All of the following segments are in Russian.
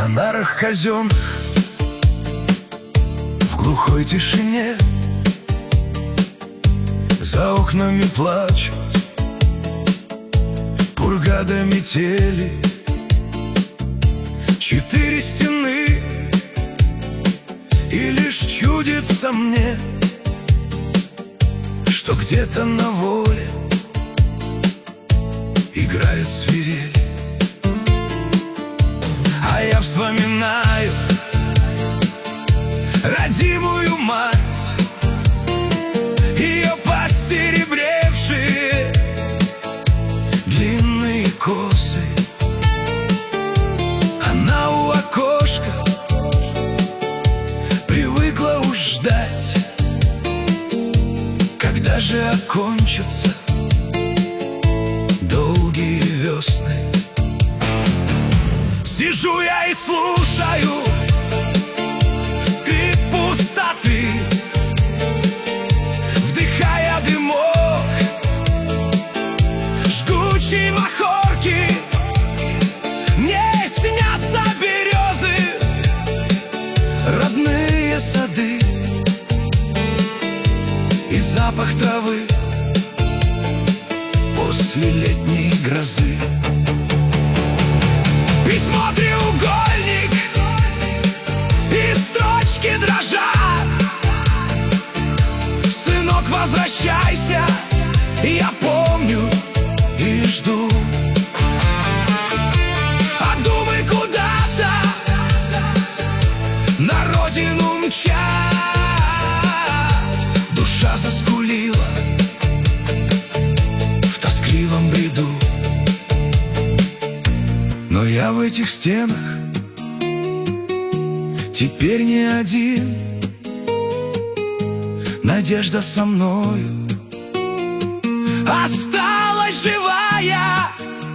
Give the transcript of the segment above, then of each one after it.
На нарах казенных, в глухой тишине, за окнами плачут пурга до метели. 4 стены, и лишь чудится мне, что где-то на воле играют свирели. А я вспоминаю родимую мать, ее посеребревшие длинные косы. Она у окошка привыкла уж ждать, когда же окончатся долгие весны. Сижу я и слушаю скрип пустоты, вдыхая дымок жгучей махорки. Мне снятся березы, родные сады и запах травы после летней грозы. Письмо треугольник, и строчки дрожат. Сынок, возвращайся, я помню и жду. А думай куда-то на родину мчать. Душа заскулила в тоскливом бреду. Но я в этих стенах теперь не один. Надежда со мною осталась живая,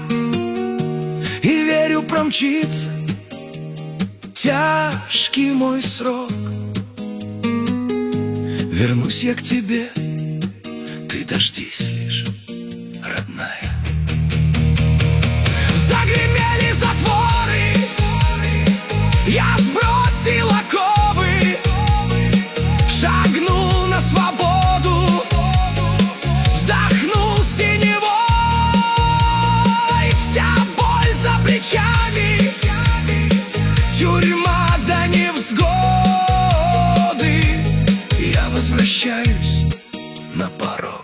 и верю, промчится тяжкий мой срок. Вернусь я к тебе, ты дождись лишь, родная. Загремели затворы, я сбросил оковы, шагнул на свободу, вздохнул синевой. Вся боль за плечами, тюрьма до невзгоды. Я возвращаюсь на порог.